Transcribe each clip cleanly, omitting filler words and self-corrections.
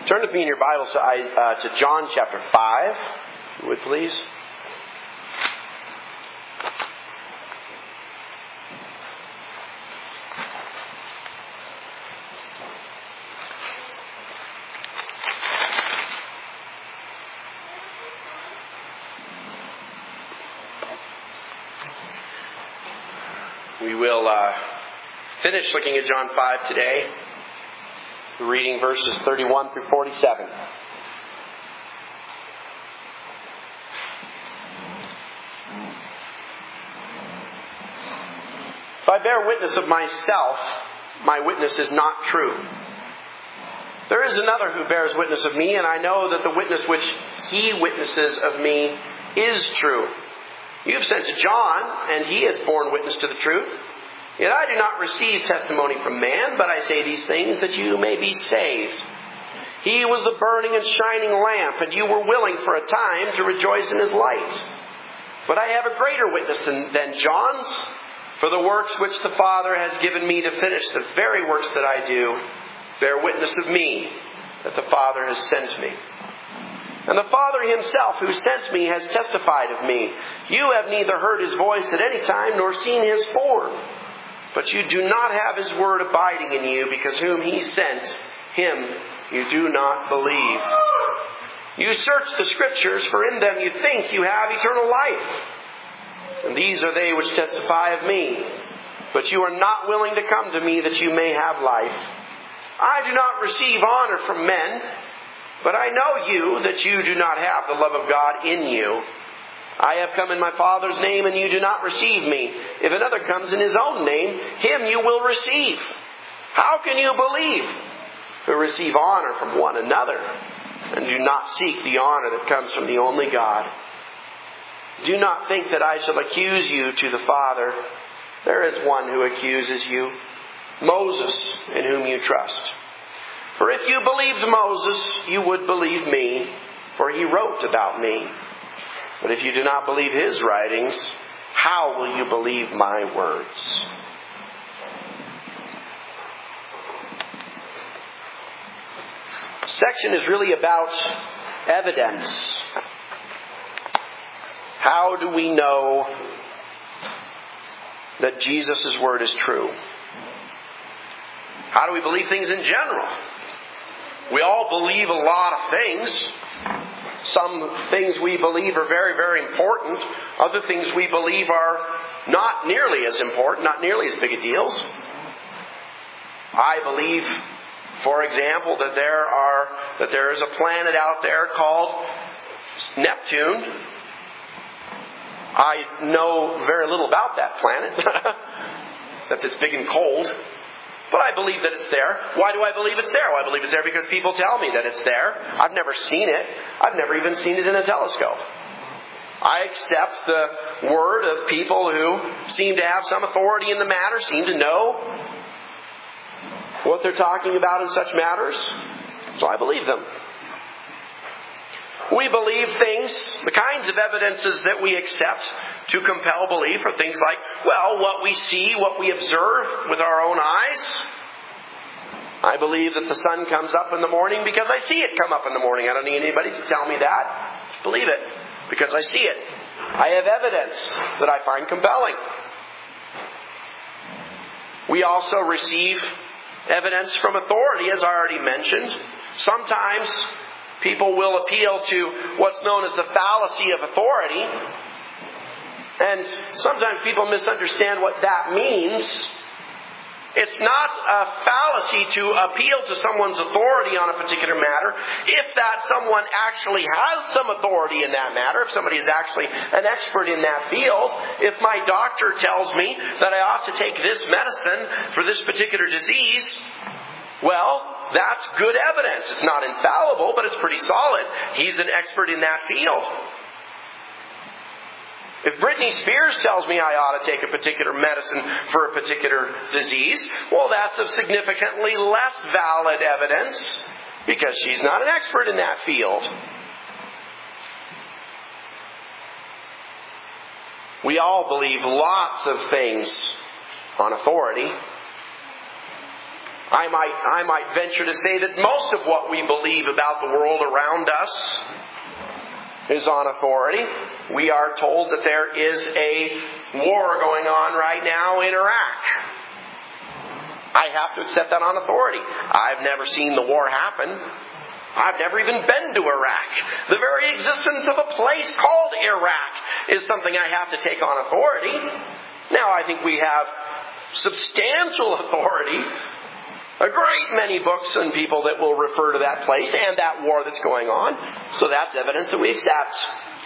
Turn with me in your Bibles to John chapter 5, if you would please. We will finish looking at John 5 today, reading verses 31 through 47. If I bear witness of myself, my witness is not true. There is another who bears witness of me, and I know that the witness which he witnesses of me is true. You have sent to John, and he has borne witness to the truth. Yet I do not receive testimony from man, but I say these things that you may be saved. He was the burning and shining lamp, and you were willing for a time to rejoice in his light. But I have a greater witness than John's, for the works which the Father has given me to finish, the very works that I do, bear witness of me, that the Father has sent me. And the Father himself who sent me has testified of me. You have neither heard his voice at any time nor seen his form. But you do not have his word abiding in you, because whom he sent, him you do not believe. You search the Scriptures, for in them you think you have eternal life. And these are they which testify of me. But you are not willing to come to me that you may have life. I do not receive honor from men, but I know you, that you do not have the love of God in you. I have come in my Father's name, and you do not receive me. If another comes in his own name, him you will receive. How can you believe? Who receive honor from one another, and do not seek the honor that comes from the only God. Do not think that I shall accuse you to the Father. There is one who accuses you, Moses, in whom you trust. For if you believed Moses, you would believe me, for he wrote about me. But if you do not believe his writings, how will you believe my words? This section is really about evidence. How do we know that Jesus' word is true? How do we believe things in general? We all believe a lot of things. Some things we believe are very, very important. Other things we believe are not nearly as important, not nearly as big a deals. I believe, for example, that there is a planet out there called Neptune. I know very little about that planet, that it's big and cold. But I believe that it's there. Why do I believe it's there? Well, I believe it's there because people tell me that it's there. I've never seen it. I've never even seen it in a telescope. I accept the word of people who seem to have some authority in the matter, seem to know what they're talking about in such matters. So I believe them. We believe things, the kinds of evidences that we accept to compel belief are things like, well, what we see, what we observe with our own eyes. I believe that the sun comes up in the morning because I see it come up in the morning. I don't need anybody to tell me that. Just believe it because I see it. I have evidence that I find compelling. We also receive evidence from authority, as I already mentioned. Sometimes people will appeal to what's known as the fallacy of authority. And sometimes people misunderstand what that means. It's not a fallacy to appeal to someone's authority on a particular matter if that someone actually has some authority in that matter, if somebody is actually an expert in that field. If my doctor tells me that I ought to take this medicine for this particular disease, well, that's good evidence. It's not infallible, but it's pretty solid. He's an expert in that field. If Britney Spears tells me I ought to take a particular medicine for a particular disease, well, that's of significantly less valid evidence because she's not an expert in that field. We all believe lots of things on authority. I might venture to say that most of what we believe about the world around us is on authority. We are told that there is a war going on right now in Iraq. I have to accept that on authority. I've never seen the war happen. I've never even been to Iraq. The very existence of a place called Iraq is something I have to take on authority. Now, I think we have substantial authority. A great many books and people that will refer to that place and that war that's going on. So that's evidence that we accept.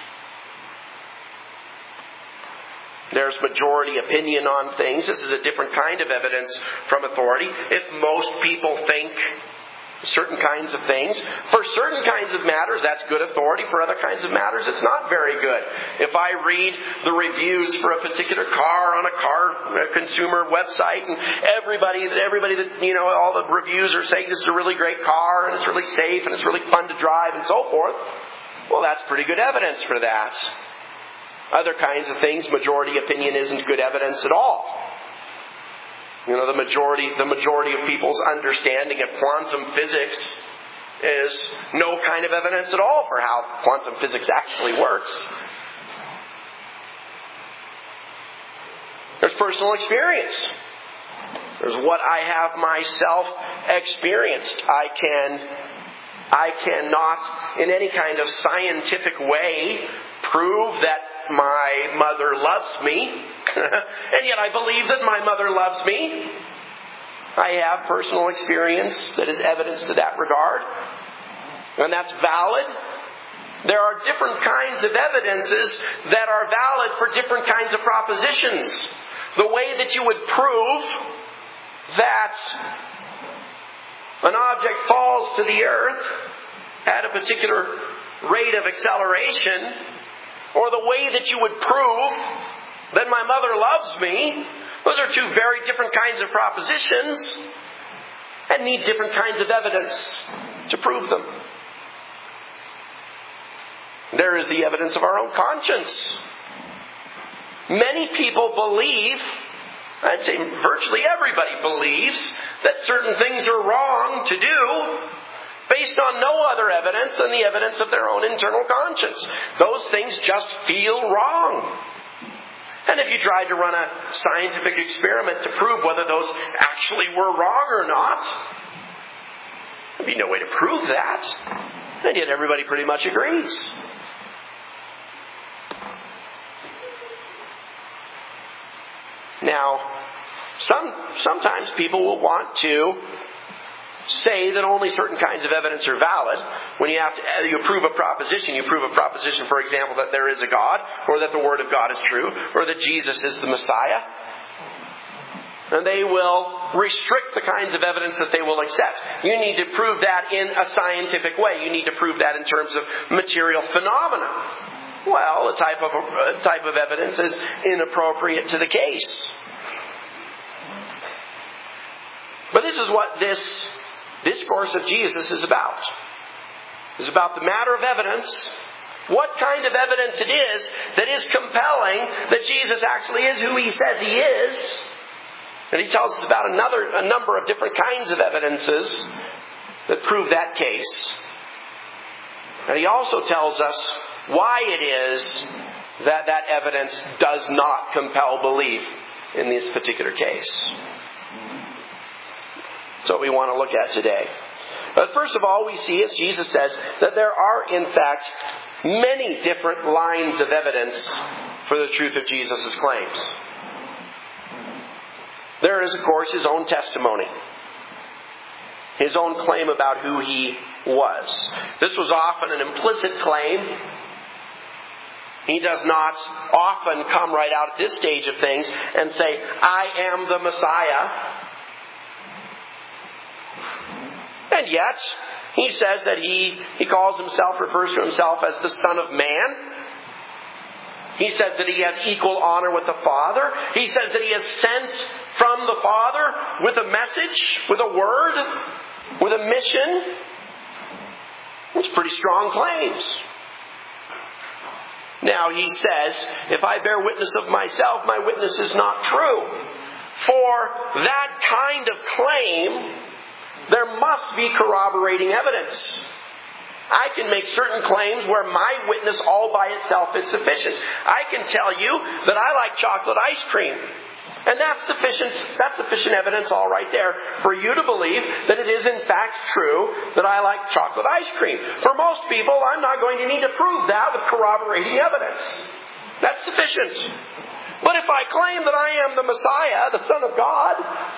There's majority opinion on things. This is a different kind of evidence from authority. If most people think certain kinds of things, for certain kinds of matters, that's good authority. For other kinds of matters, it's not very good. If I read the reviews for a particular car on a car consumer website, and everybody that, all the reviews are saying this is a really great car, and it's really safe, and it's really fun to drive, and so forth, well, that's pretty good evidence for that. Other kinds of things, majority opinion isn't good evidence at all. The majority of people's understanding of quantum physics is no kind of evidence at all for how quantum physics actually works. There's personal experience. There's what I have myself experienced. I cannot, in any kind of scientific way, prove that my mother loves me, and yet I believe that my mother loves me. I have personal experience that is evidence to that regard, and that's valid. There are different kinds of evidences that are valid for different kinds of propositions. The way that you would prove that an object falls to the earth at a particular rate of acceleration, or the way that you would prove that my mother loves me, those are two very different kinds of propositions and need different kinds of evidence to prove them. There is the evidence of our own conscience. Many people believe, I'd say virtually everybody believes, that certain things are wrong to do based on no other evidence than the evidence of their own internal conscience. Those things just feel wrong. And if you tried to run a scientific experiment to prove whether those actually were wrong or not, there'd be no way to prove that. And yet everybody pretty much agrees. Now, sometimes people will want to say that only certain kinds of evidence are valid. When you prove a proposition, for example, that there is a God, or that the Word of God is true, or that Jesus is the Messiah. And they will restrict the kinds of evidence that they will accept. You need to prove that in a scientific way. You need to prove that in terms of material phenomena. Well, a type of evidence is inappropriate to the case. But this is what this discourse of Jesus is about. It's about the matter of evidence. What kind of evidence it is that is compelling that Jesus actually is who He says He is. And He tells us about a number of different kinds of evidences that prove that case. And He also tells us why it is that evidence does not compel belief in this particular case. That's what we want to look at today. But first of all, we see, as Jesus says, that there are, in fact, many different lines of evidence for the truth of Jesus' claims. There is, of course, His own testimony. His own claim about who He was. This was often an implicit claim. He does not often come right out at this stage of things and say, I am the Messiah. And yet, He says that He refers to Himself as the Son of Man. He says that He has equal honor with the Father. He says that He is sent from the Father with a message, with a word, with a mission. It's pretty strong claims. Now He says, if I bear witness of myself, my witness is not true. For that kind of claim There must be corroborating evidence. I can make certain claims where my witness all by itself is sufficient. I can tell you that I like chocolate ice cream. And that's sufficient evidence all right there for you to believe that it is in fact true that I like chocolate ice cream. For most people, I'm not going to need to prove that with corroborating evidence. That's sufficient. But if I claim that I am the Messiah, the Son of God,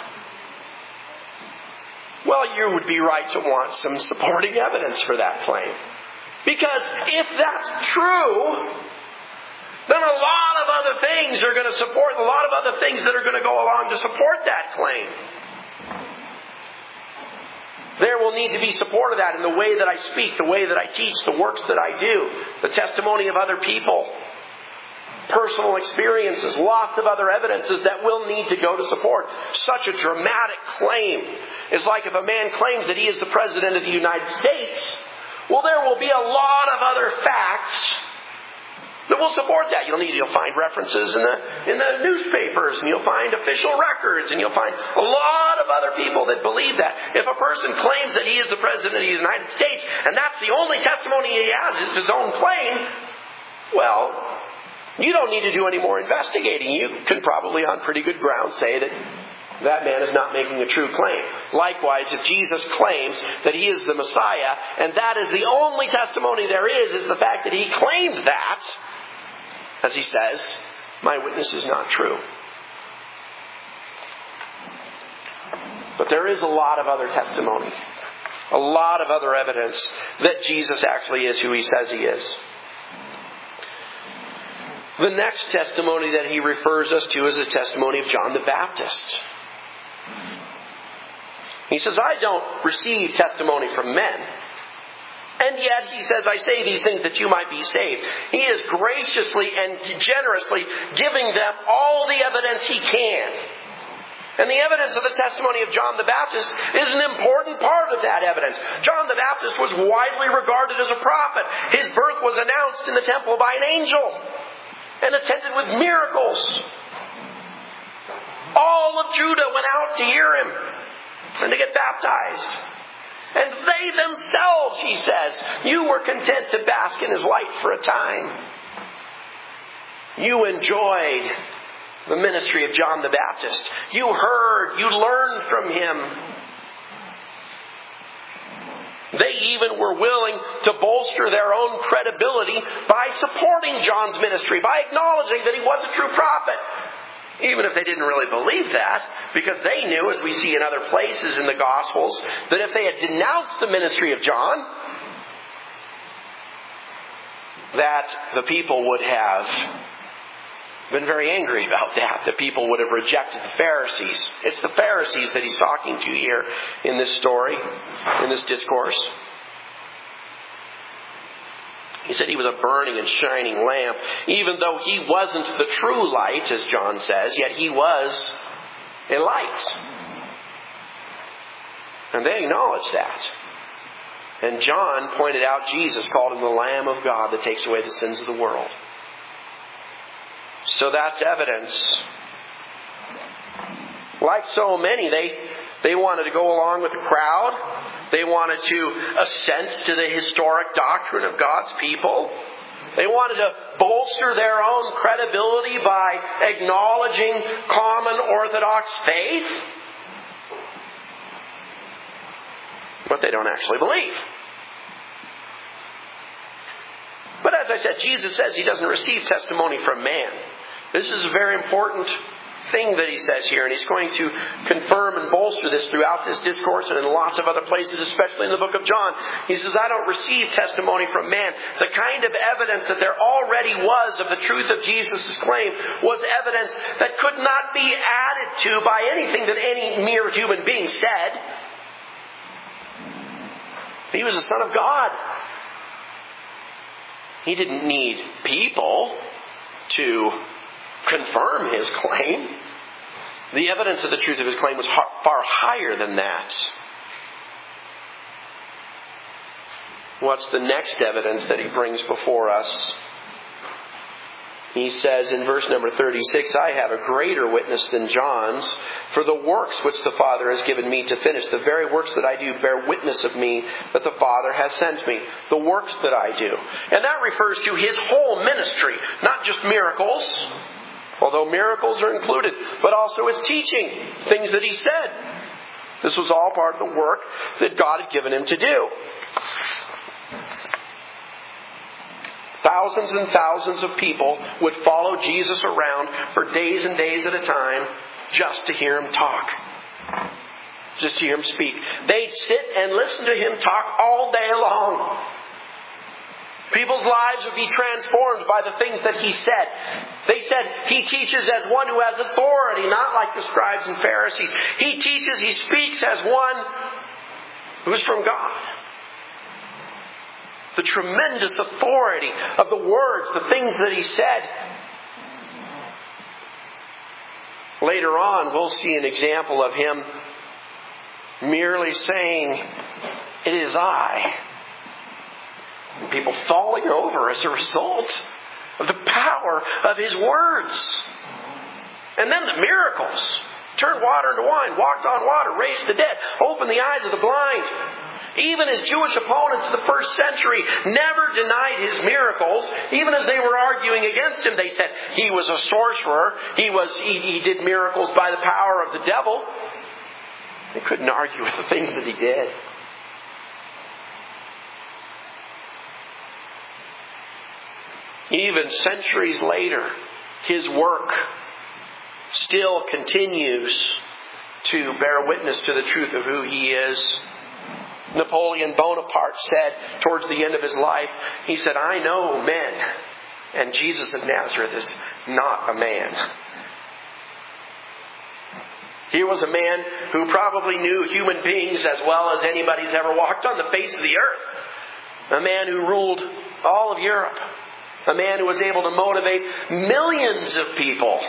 well, you would be right to want some supporting evidence for that claim. Because if that's true, then a lot of other things are going to support, a lot of other things that are going to go along to support that claim. There will need to be support of that in the way that I speak, the way that I teach, the works that I do, the testimony of other people, personal experiences, lots of other evidences that will need to go to support such a dramatic claim. It's like if a man claims that he is the President of the United States, well, there will be a lot of other facts that will support that. You'll find references in the newspapers, and you'll find official records, and you'll find a lot of other people that believe that. If a person claims that he is the President of the United States, and that's the only testimony he has is his own claim, well, you don't need to do any more investigating. You can probably on pretty good ground say that man is not making a true claim. Likewise, if Jesus claims that he is the Messiah, and that is the only testimony there is the fact that he claimed that, as he says, my witness is not true. But there is a lot of other testimony, a lot of other evidence that Jesus actually is who he says he is. The next testimony that he refers us to is the testimony of John the Baptist. He says, I don't receive testimony from men. And yet, he says, I say these things that you might be saved. He is graciously and generously giving them all the evidence he can. And the evidence of the testimony of John the Baptist is an important part of that evidence. John the Baptist was widely regarded as a prophet. His birth was announced in the temple by an angel and attended with miracles. All of Judah went out to hear him and to get baptized. And they themselves, he says, you were content to bask in his light for a time. You enjoyed the ministry of John the Baptist. You heard, you learned from him. They even were willing to bolster their own credibility by supporting John's ministry, by acknowledging that he was a true prophet. Even if they didn't really believe that, because they knew, as we see in other places in the Gospels, that if they had denounced the ministry of John, that the people would have been very angry about that. The people would have rejected the Pharisees. It's the Pharisees that he's talking to here in this story, in this discourse. He said he was a burning and shining lamp. Even though he wasn't the true light, as John says, yet he was a light. And they acknowledged that. And John pointed out Jesus, called him the Lamb of God that takes away the sins of the world. So that's evidence. Like so many, they wanted to go along with the crowd. They wanted to assent to the historic doctrine of God's people. They wanted to bolster their own credibility by acknowledging common Orthodox faith. But they don't actually believe. But as I said, Jesus says he doesn't receive testimony from man. This is a very important thing that he says here, and he's going to confirm and bolster this throughout this discourse and in lots of other places, especially in the book of John. He says, I don't receive testimony from man. The kind of evidence that there already was of the truth of Jesus' claim was evidence that could not be added to by anything that any mere human being said. He was the Son of God. He didn't need people to confirm his claim. The evidence of the truth of his claim was far higher than that. What's the next evidence that he brings before us? He says in verse number 36, I have a greater witness than John's, for the works which the Father has given me to finish, the very works that I do bear witness of me that the Father has sent me. The works that I do. And that refers to His whole ministry, not just miracles, although miracles are included, but also His teaching, things that He said. This was all part of the work that God had given Him to do. Thousands and thousands of people would follow Jesus around for days and days at a time just to hear Him talk. Just to hear Him speak. They'd sit and listen to Him talk all day long. People's lives would be transformed by the things that He said. They said He teaches as one who has authority, not like the scribes and Pharisees. He teaches, He speaks as one who's from God. The tremendous authority of the words, the things that He said. Later on, we'll see an example of Him merely saying, "It is I." And people falling over as a result of the power of His words. And then the miracles. Turned water into wine, walked on water, raised the dead, opened the eyes of the blind. Even His Jewish opponents in the first century never denied His miracles. Even as they were arguing against Him, they said He was a sorcerer. He did miracles by the power of the devil. They couldn't argue with the things that He did. Even centuries later, His work still continues to bear witness to the truth of who He is. Napoleon Bonaparte said towards the end of his life, he said, "I know men, and Jesus of Nazareth is not a man." He was a man who probably knew human beings as well as anybody's ever walked on the face of the earth. A man who ruled all of Europe. A man who was able to motivate millions of people.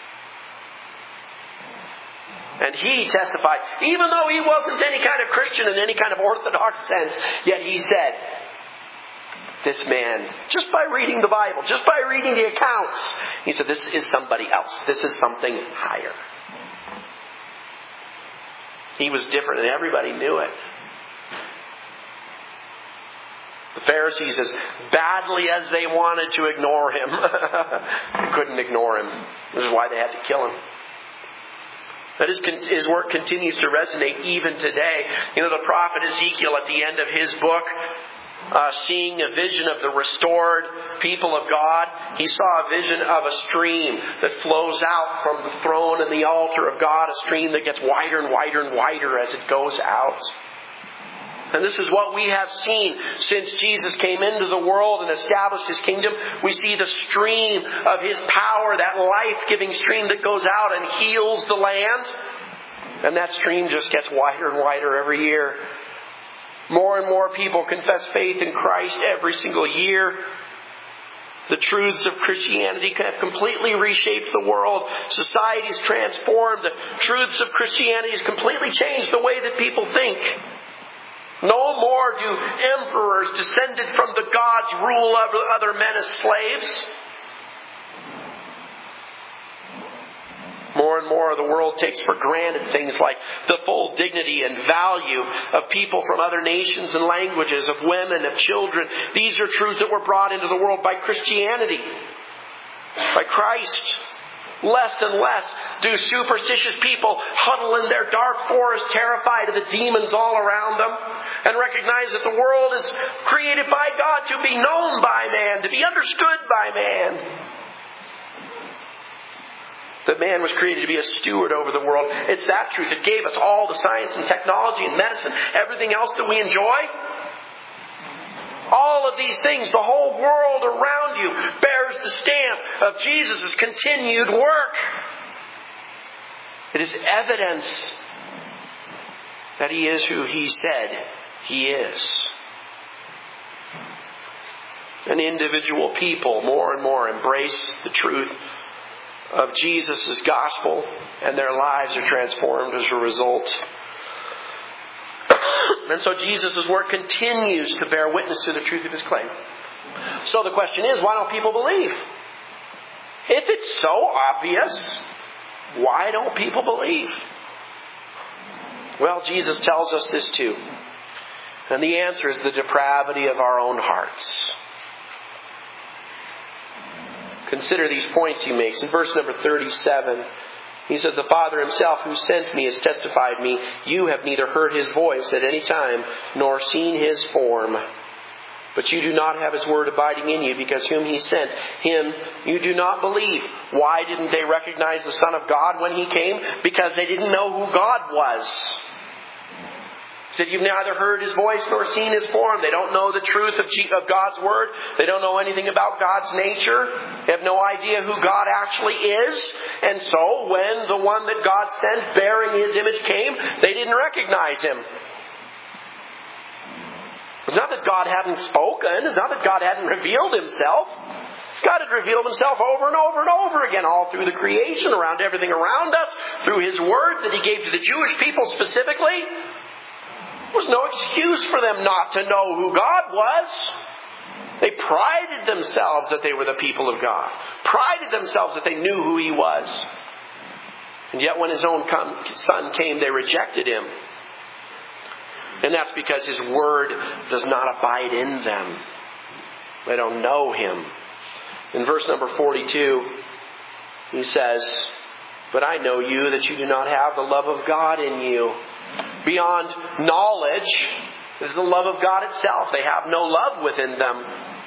And he testified, even though he wasn't any kind of Christian in any kind of orthodox sense, yet he said, this man, just by reading the Bible, just by reading the accounts, he said, this is somebody else. This is something higher. He was different and everybody knew it. The Pharisees, as badly as they wanted to ignore Him, they couldn't ignore Him. This is why they had to kill Him. That His work continues to resonate even today. You know, the prophet Ezekiel at the end of his book, seeing a vision of the restored people of God, he saw a vision of a stream that flows out from the throne and the altar of God, a stream that gets wider and wider and wider as it goes out. And this is what we have seen since Jesus came into the world and established His kingdom. We see the stream of His power, that life-giving stream that goes out and heals the land. And that stream just gets wider and wider every year. More and more people confess faith in Christ every single year. The truths of Christianity have completely reshaped the world. Society is transformed. The truths of Christianity has completely changed the way that people think. No more do emperors descended from the gods rule over other men as slaves. More and more the world takes for granted things like the full dignity and value of people from other nations and languages, of women, of children. These are truths that were brought into the world by Christianity, by Christ. Less and less do superstitious people huddle in their dark forest terrified of the demons all around them and recognize that the world is created by God to be known by man, to be understood by man. That man was created to be a steward over the world. It's that truth that gave us all the science and technology and medicine, everything else that we enjoy. All of these things, the whole world around you bears the stamp of Jesus' continued work. It is evidence that He is who He said He is. And individual people more and more embrace the truth of Jesus' gospel, and their lives are transformed as a result. And so Jesus' work continues to bear witness to the truth of His claim. So the question is, why don't people believe? If it's so obvious, why don't people believe? Well, Jesus tells us this too. And the answer is the depravity of our own hearts. Consider these points he makes. In verse number 37, he says, "The Father himself who sent me has testified me. You have neither heard his voice at any time, nor seen his form. But you do not have his word abiding in you, because whom he sent, him you do not believe." Why didn't they recognize the Son of God when he came? Because they didn't know who God was. He said, "You've neither heard his voice nor seen his form." They don't know the truth of God's word. They don't know anything about God's nature. They have no idea who God actually is. And so when the one that God sent bearing his image came, they didn't recognize him. It's not that God hadn't spoken. It's not that God hadn't revealed himself. God had revealed himself over and over and over again, all through the creation, around everything around us, through his word that he gave to the Jewish people specifically. There was no excuse for them not to know who God was. They prided themselves that they were the people of God. Prided themselves that they knew who he was. And yet when his own Son came, they rejected him. And that's because his word does not abide in them. They don't know him. In verse number 42, he says, "But I know you, that you do not have the love of God in you." Beyond knowledge is the love of God itself. They have no love within them.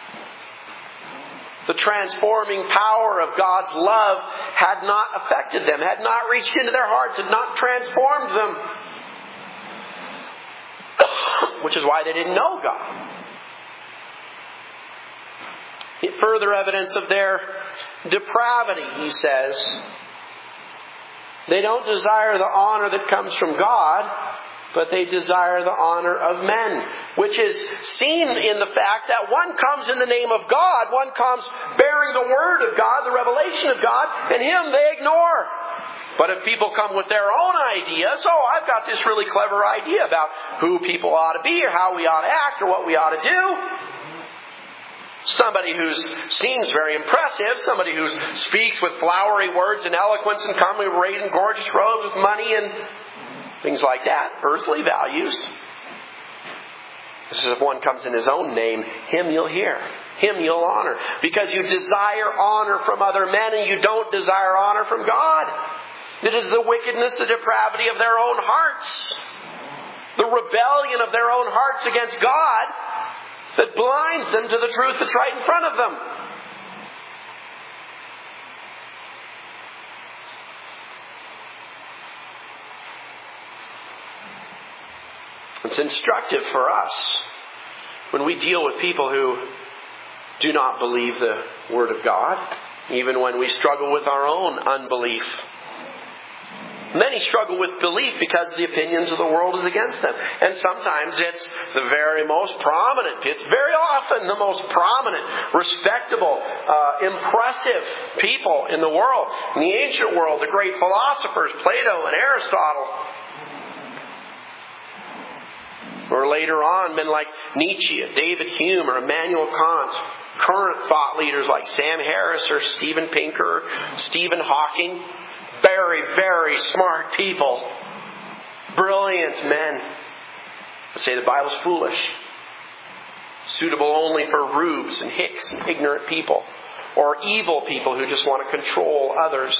The transforming power of God's love had not affected them, had not reached into their hearts, had not transformed them. Which is why they didn't know God. Further evidence of their depravity, he says, they don't desire the honor that comes from God, but they desire the honor of men, which is seen in the fact that one comes in the name of God, one comes bearing the word of God, the revelation of God, and him they ignore. But if people come with their own ideas, I've got this really clever idea about who people ought to be, or how we ought to act, or what we ought to do. Somebody who seems very impressive, somebody who speaks with flowery words and eloquence and commonly arrayed in gorgeous robes with money and things like that. Earthly values. This is if one comes in his own name, him you'll hear. Him you'll honor. Because you desire honor from other men and you don't desire honor from God. It is the wickedness, the depravity of their own hearts. The rebellion of their own hearts against God that blinds them to the truth that's right in front of them. It's instructive for us when we deal with people who do not believe the Word of God, even when we struggle with our own unbelief. Many struggle with belief because the opinions of the world is against them. And sometimes it's the very most prominent, it's very often the most prominent, respectable, impressive people in the world. In the ancient world, the great philosophers, Plato and Aristotle. Or later on, men like Nietzsche, David Hume, or Immanuel Kant. Current thought leaders like Sam Harris or Steven Pinker, Stephen Hawking. Very, very smart people. Brilliant men. They say the Bible's foolish. Suitable only for rubes and hicks and ignorant people. Or evil people who just want to control others.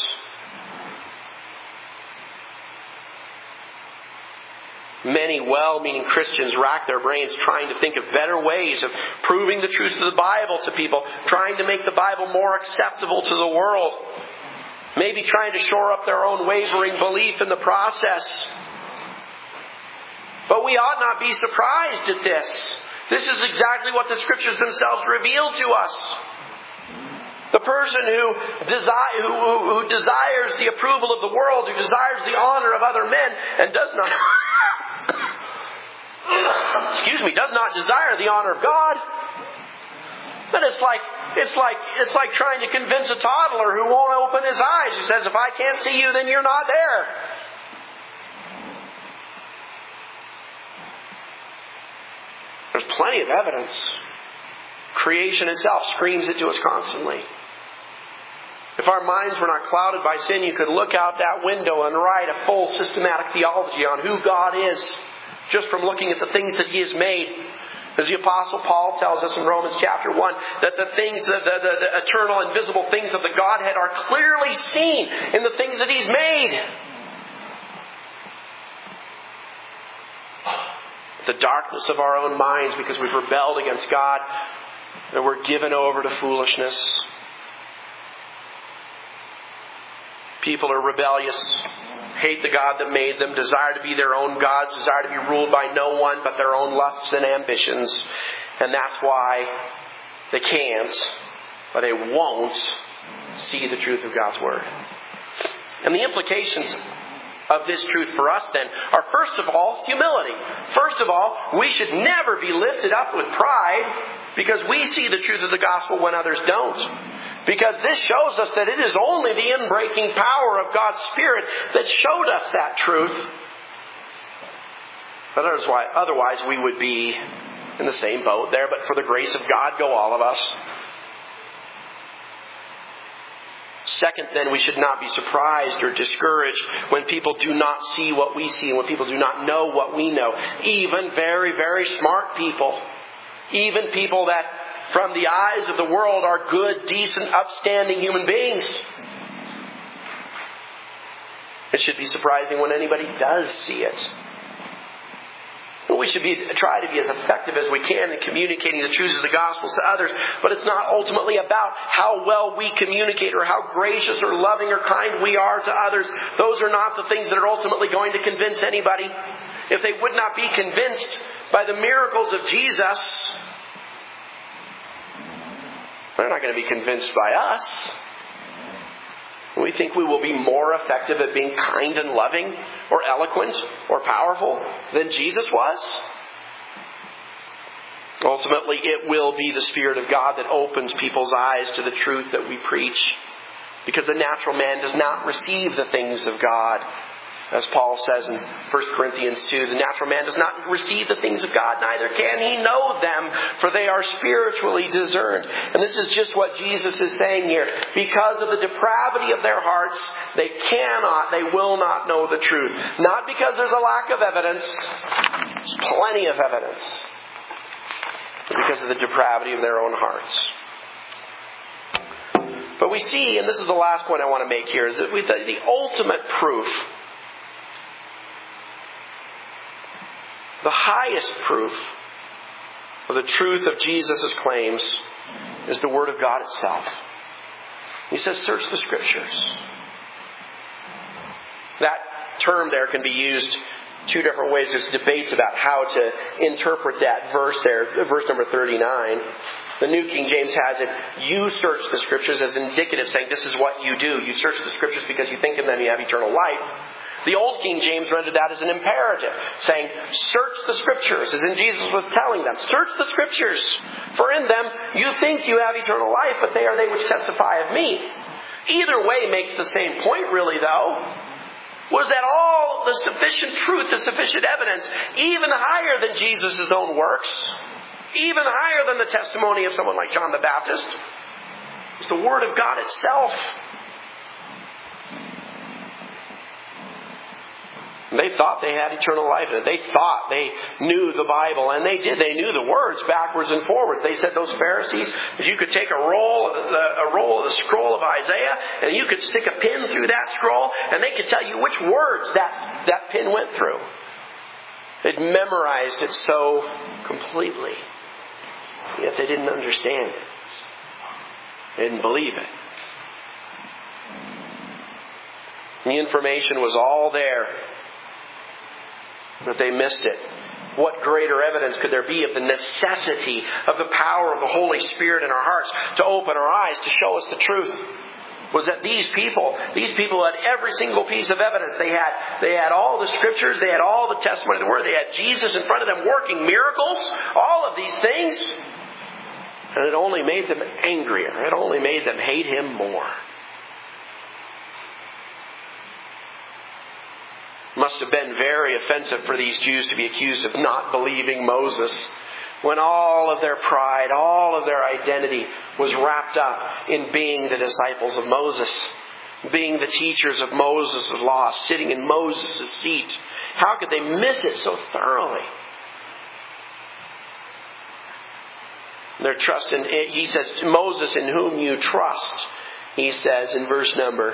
Many well-meaning Christians rack their brains trying to think of better ways of proving the truth of the Bible to people. Trying to make the Bible more acceptable to the world. Maybe trying to shore up their own wavering belief in the process. But we ought not be surprised at this. This is exactly what the Scriptures themselves reveal to us. The person who desires the approval of the world, who desires the honor of other men, and does not desire the honor of God. But it's like trying to convince a toddler who won't open his eyes, who says, "If I can't see you, then you're not there." There's plenty of evidence. Creation itself screams it to us constantly. If our minds were not clouded by sin, you could look out that window and write a full systematic theology on who God is, just from looking at the things that He has made. As the Apostle Paul tells us in Romans chapter 1, that the things, the eternal, invisible things of the Godhead are clearly seen in the things that He's made. The darkness of our own minds, because we've rebelled against God, that we're given over to foolishness. People are rebellious, hate the God that made them, desire to be their own gods, desire to be ruled by no one but their own lusts and ambitions. And that's why they can't, or they won't, see the truth of God's Word. And the implications of this truth for us then are, first of all, humility. First of all, we should never be lifted up with pride because we see the truth of the gospel when others don't. Because this shows us that it is only the inbreaking power of God's Spirit that showed us that truth. But otherwise we would be in the same boat there. But for the grace of God go all of us. Second, then, we should not be surprised or discouraged when people do not see what we see, when people do not know what we know. Even very, very smart people. Even people that, from the eyes of the world, are good, decent, upstanding human beings. It should be surprising when anybody does see it. We should try to be as effective as we can in communicating the truths of the gospel to others, but it's not ultimately about how well we communicate or how gracious or loving or kind we are to others. Those are not the things that are ultimately going to convince anybody. If they would not be convinced by the miracles of Jesus, they're not going to be convinced by us. We think we will be more effective at being kind and loving or eloquent or powerful than Jesus was. Ultimately, it will be the Spirit of God that opens people's eyes to the truth that we preach. Because the natural man does not receive the things of God. As Paul says in 1 Corinthians 2, the natural man does not receive the things of God, neither can he know them, for they are spiritually discerned. And this is just what Jesus is saying here. Because of the depravity of their hearts, they will not know the truth. Not because there's a lack of evidence. There's plenty of evidence. But because of the depravity of their own hearts. But we see, and this is the last point I want to make here, is that the ultimate proof, the highest proof of the truth of Jesus' claims is the Word of God itself. He says, search the Scriptures. That term there can be used two different ways. There's debates about how to interpret that verse there, verse number 39. The New King James has it, you search the Scriptures, as indicative, saying this is what you do. You search the Scriptures because you think in them you have eternal life. The Old King James rendered that as an imperative, saying, search the Scriptures, as in Jesus was telling them. Search the Scriptures, for in them you think you have eternal life, but they are they which testify of me. Either way makes the same point, really, though. Was that all the sufficient truth, the sufficient evidence, even higher than Jesus' own works, even higher than the testimony of someone like John the Baptist, was the Word of God itself. They thought they had eternal life in it. They thought they knew the Bible, and they did. They knew the words backwards and forwards. They said, those Pharisees, if you could take a roll of the scroll of Isaiah, and you could stick a pin through that scroll, and they could tell you which words that pin went through. They'd memorized it so completely, yet they didn't understand it. They didn't believe it. The information was all there, but they missed it. What greater evidence could there be of the necessity of the power of the Holy Spirit in our hearts to open our eyes, to show us the truth? Was that these people had every single piece of evidence. They had all the Scriptures, they had all the testimony of the Word, they had Jesus in front of them working miracles, all of these things. And it only made them angrier. It only made them hate Him more. Must have been very offensive for these Jews to be accused of not believing Moses when all of their pride, all of their identity was wrapped up in being the disciples of Moses, being the teachers of Moses' law, sitting in Moses' seat. How could they miss it so thoroughly? Their trust in, he says, Moses in whom you trust, he says in verse number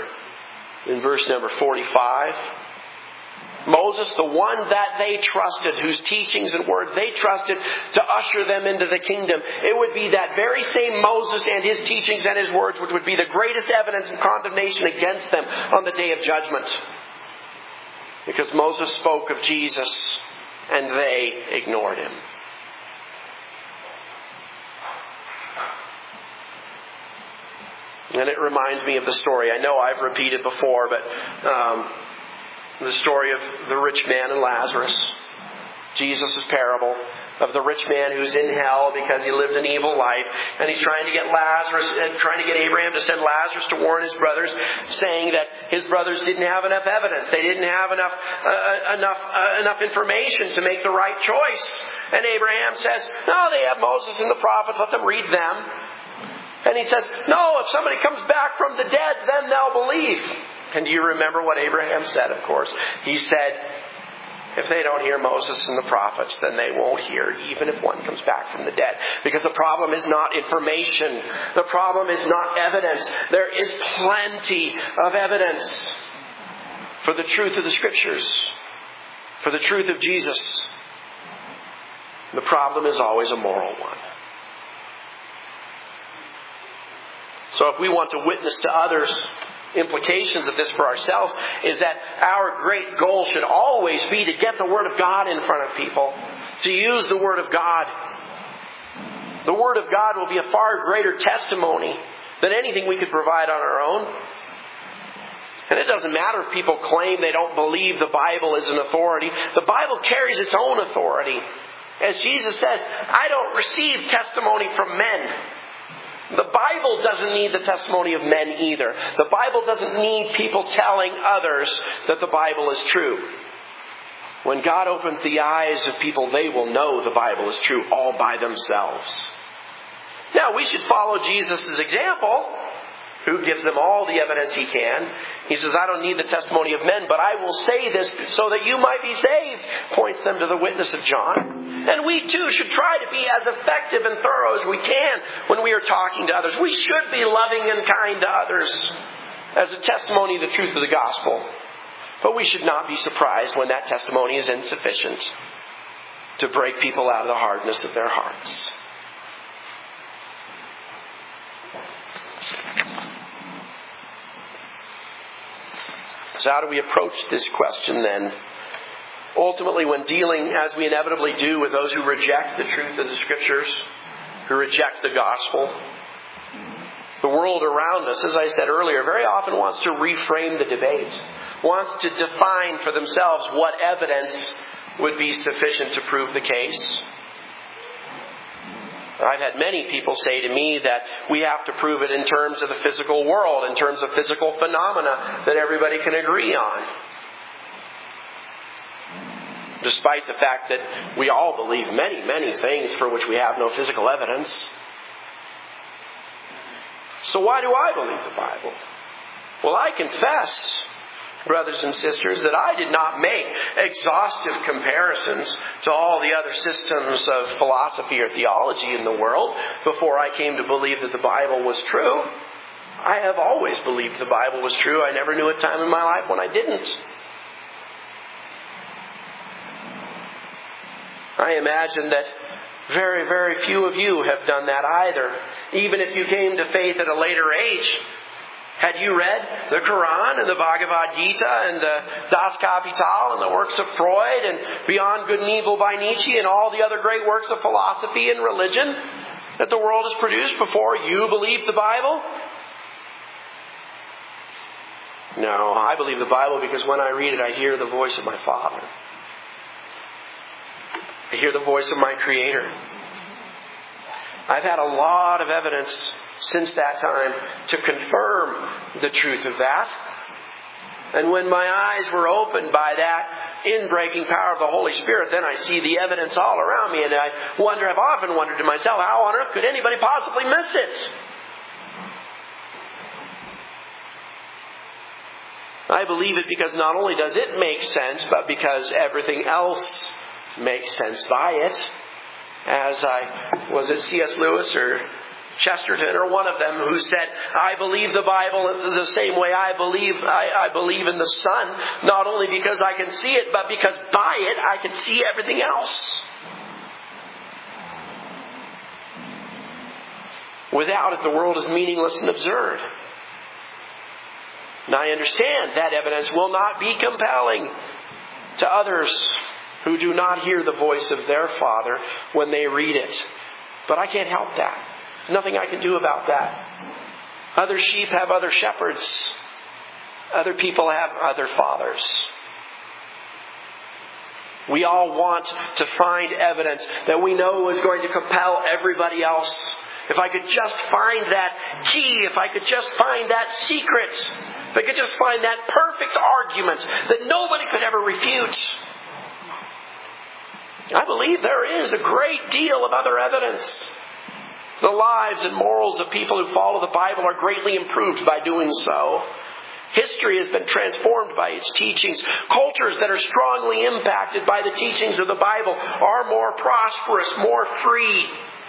45. Moses, the one that they trusted, whose teachings and word they trusted to usher them into the kingdom. It would be that very same Moses and his teachings and his words which would be the greatest evidence of condemnation against them on the day of judgment. Because Moses spoke of Jesus and they ignored him. And it reminds me of the story. I know I've repeated before, but the story of the rich man and Lazarus. Jesus' parable of the rich man who's in hell because he lived an evil life. And he's trying to get Abraham to send Lazarus to warn his brothers, saying that his brothers didn't have enough evidence. They didn't have enough information to make the right choice. And Abraham says, no, they have Moses and the prophets. Let them read them. And he says, no, if somebody comes back from the dead, then they'll believe. And do you remember what Abraham said, of course? He said, if they don't hear Moses and the prophets, then they won't hear, even if one comes back from the dead. Because the problem is not information. The problem is not evidence. There is plenty of evidence for the truth of the Scriptures, for the truth of Jesus. The problem is always a moral one. So if we want to witness to others, implications of this for ourselves is that our great goal should always be to get the Word of God in front of people, to use the Word of God. The Word of God will be a far greater testimony than anything we could provide on our own. And it doesn't matter if people claim they don't believe the Bible is an authority. The Bible carries its own authority. As Jesus says, I don't receive testimony from men. The Bible doesn't need the testimony of men either. The Bible doesn't need people telling others that the Bible is true. When God opens the eyes of people, they will know the Bible is true all by themselves. Now, we should follow Jesus' example, who gives them all the evidence he can. He says, I don't need the testimony of men, but I will say this so that you might be saved. Points them to the witness of John. And we too should try to be as effective and thorough as we can when we are talking to others. We should be loving and kind to others as a testimony of the truth of the gospel. But we should not be surprised when that testimony is insufficient to break people out of the hardness of their hearts. So how do we approach this question then? Ultimately, when dealing, as we inevitably do, with those who reject the truth of the Scriptures, who reject the gospel, the world around us, as I said earlier, very often wants to reframe the debate, wants to define for themselves what evidence would be sufficient to prove the case. I've had many people say to me that we have to prove it in terms of the physical world, in terms of physical phenomena that everybody can agree on. Despite the fact that we all believe many, many things for which we have no physical evidence. So why do I believe the Bible? Well, I confess, brothers and sisters, that I did not make exhaustive comparisons to all the other systems of philosophy or theology in the world before I came to believe that the Bible was true. I have always believed the Bible was true. I never knew a time in my life when I didn't. I imagine that very, very few of you have done that either. Even if you came to faith at a later age, had you read the Quran and the Bhagavad Gita and the Das Kapital and the works of Freud and Beyond Good and Evil by Nietzsche and all the other great works of philosophy and religion that the world has produced before you believed the Bible? No, I believe the Bible because when I read it, I hear the voice of my Father. I hear the voice of my Creator. I've had a lot of evidence since that time to confirm the truth of that. And when my eyes were opened by that in-breaking power of the Holy Spirit, then I see the evidence all around me, and I've often wondered to myself, how on earth could anybody possibly miss it? I believe it because not only does it make sense, but because everything else makes sense by it. Was it C.S. Lewis or Chesterton or one of them who said, I believe the Bible the same way I believe in the sun, not only because I can see it, but because by it I can see everything else. Without it, the world is meaningless and absurd. And I understand that evidence will not be compelling to others who do not hear the voice of their Father when they read it. But I can't help that. Nothing I can do about that. Other sheep have other shepherds. Other people have other fathers. We all want to find evidence that we know is going to compel everybody else. If I could just find that key, if I could just find that secret, if I could just find that perfect argument that nobody could ever refute. I believe there is a great deal of other evidence. The lives and morals of people who follow the Bible are greatly improved by doing so. History has been transformed by its teachings. Cultures that are strongly impacted by the teachings of the Bible are more prosperous, more free,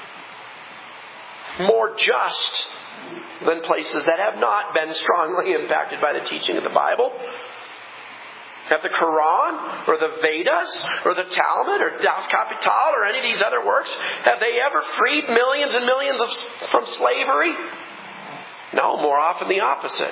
more just than places that have not been strongly impacted by the teaching of the Bible. Have the Quran or the Vedas or the Talmud or Das Kapital or any of these other works, have they ever freed millions and millions from slavery? No, more often the opposite.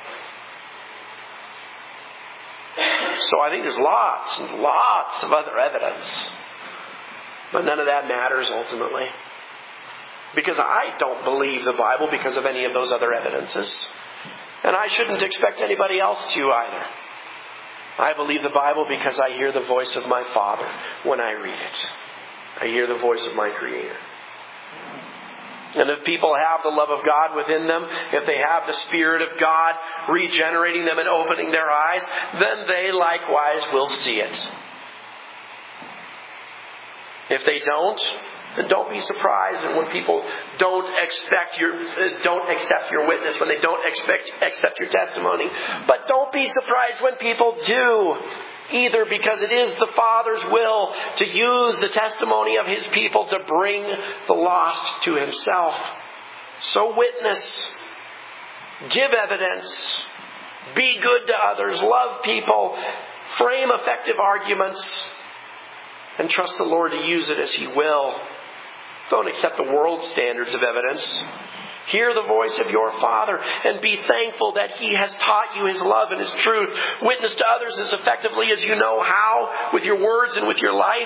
So I think there's lots and lots of other evidence. But none of that matters ultimately. Because I don't believe the Bible because of any of those other evidences. And I shouldn't expect anybody else to either. I believe the Bible because I hear the voice of my Father when I read it. I hear the voice of my Creator. And if people have the love of God within them, if they have the Spirit of God regenerating them and opening their eyes, then they likewise will see it. If they don't, then don't be surprised when people don't accept your witness, when they don't accept your testimony. But don't be surprised when people do, either because it is the Father's will to use the testimony of His people to bring the lost to Himself. So witness, give evidence, be good to others, love people, frame effective arguments, and trust the Lord to use it as He will. Don't accept the world's standards of evidence. Hear the voice of your Father and be thankful that He has taught you His love and His truth. Witness to others as effectively as you know how, with your words and with your life.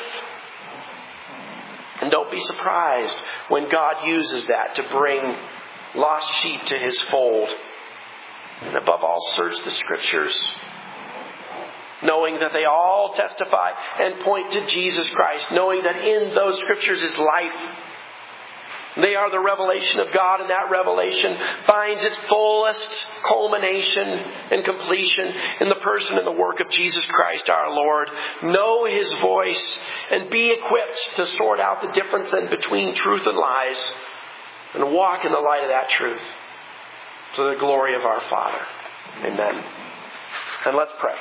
And don't be surprised when God uses that to bring lost sheep to His fold. And above all, search the Scriptures, knowing that they all testify and point to Jesus Christ, knowing that in those Scriptures is life. They are the revelation of God, and that revelation finds its fullest culmination and completion in the person and the work of Jesus Christ our Lord. Know His voice and be equipped to sort out the difference then between truth and lies and walk in the light of that truth to the glory of our Father. Amen. And let's pray.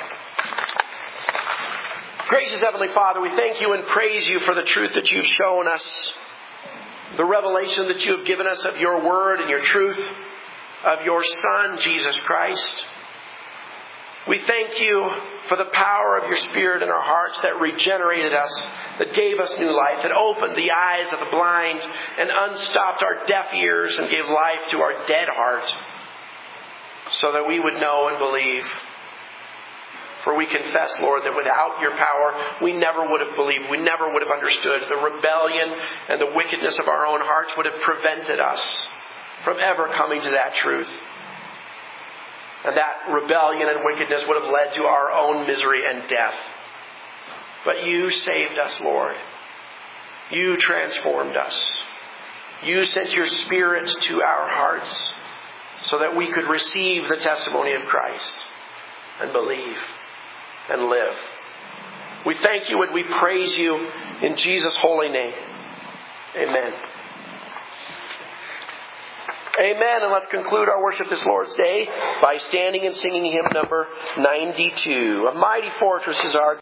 Gracious Heavenly Father, we thank You and praise You for the truth that You've shown us. The revelation that You have given us of Your Word and Your truth, of Your Son, Jesus Christ. We thank You for the power of Your Spirit in our hearts that regenerated us, that gave us new life, that opened the eyes of the blind and unstopped our deaf ears and gave life to our dead heart, so that we would know and believe. For we confess, Lord, that without Your power, we never would have believed. We never would have understood. The rebellion and the wickedness of our own hearts would have prevented us from ever coming to that truth. And that rebellion and wickedness would have led to our own misery and death. But You saved us, Lord. You transformed us. You sent Your Spirit to our hearts so that we could receive the testimony of Christ and believe and live. We thank you and we praise you in Jesus' holy name. Amen. Amen. And let's conclude our worship this Lord's Day by standing and singing hymn number 92. A mighty fortress is our